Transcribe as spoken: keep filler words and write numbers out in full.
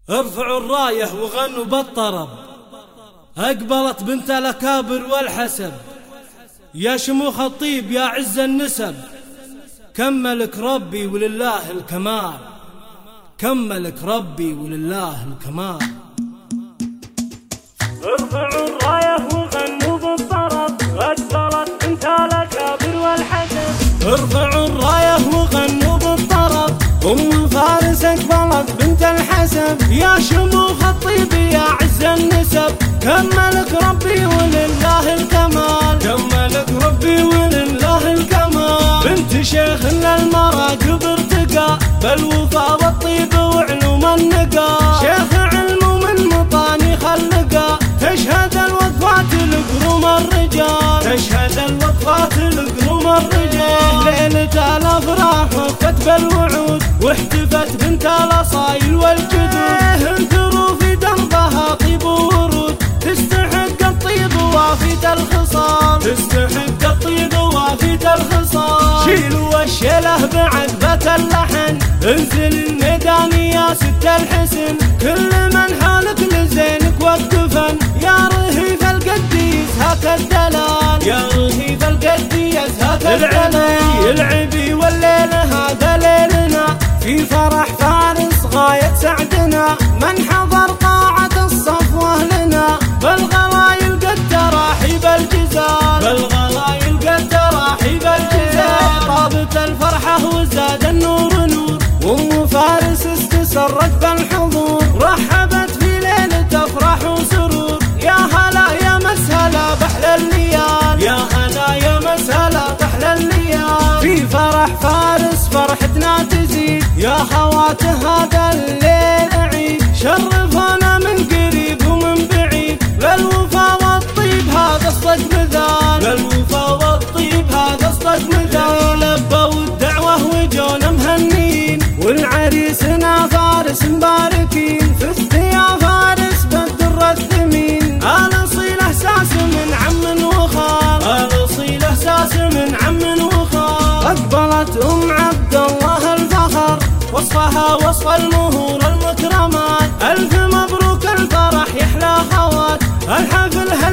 ارفعوا الراية وغنوا بالطرب، أقبلت بنت الأكابر والحسب، يا شموخ الطيب يا عز النسب، كملك ربي ولله الكمال، كملك ربي ولله الكمال. ارفعوا الراية وغنوا بالطرب، أقبلت بنت الأكابر والحسب. ارفعوا الراية وغنوا بالطرب، أم فارس أقبلت بنت الحسب، يا شموخ الطيب يا عز النسب، كملك ربي ولله الكمال، كملك ربي ولله الكمال. بنت شيخ للمراكب ارتقى، بالوفا والطيب وعلوم النقا، شيخ علم من مطاني خلقا، تشهد الوقفات لقروم الرجال، تشهد الوقفات لقروم الرجال. ليلة الأفراح وقفت بالوعود، واحتفت بنت الأصايل والجدود، انثروا في دربها طيب وورود، تستحق الطيب وافيت الخصال، تستحق الطيب وافيت الخصال. شيلوا الشيله بعذبة اللحن، انزل الميدان يا ست الحسن، كل من حالك لزينك وقفن، يا رهيف القديس هاك الدلال، يا رهيف القديس هاك الدلال. العبي والليل هذا ليلنا، في فرح فارس غاية سعدنا، من حضر قاعة الصفوة لنا، بالغلايل قد تراحيب الجزال، بالغلايل قد تراحيب الجزال. طابت الفرحة وزاد النور نور، وام فارس استسرت بالحضور، رحبت في ليلة افراح وسرور، يا هلا يا مسهلا بحلى الليال، يا هلا يا مسهلا بحلى الليال. في فرح فارس فرحتنا تزيد، يا خوات هذا الليل عيد، شرفونا من قريب ومن بعيد، للوفا والطيب هذا صدق مثال، للوفا والطيب هذا صدق مثال. لبوا الدعوة وجونا مهنين، والعريسنا فارس مباركين، فزت يا فارس بالدر الثمين، آل أصيل احساس من عم وخال، آل أصيل احساس من عم وخال. أقبلت أم عبد الله الفخر، وصفها وصف المهور المكرمات، ألف مبروك الفرح يحلى خوات، الحفل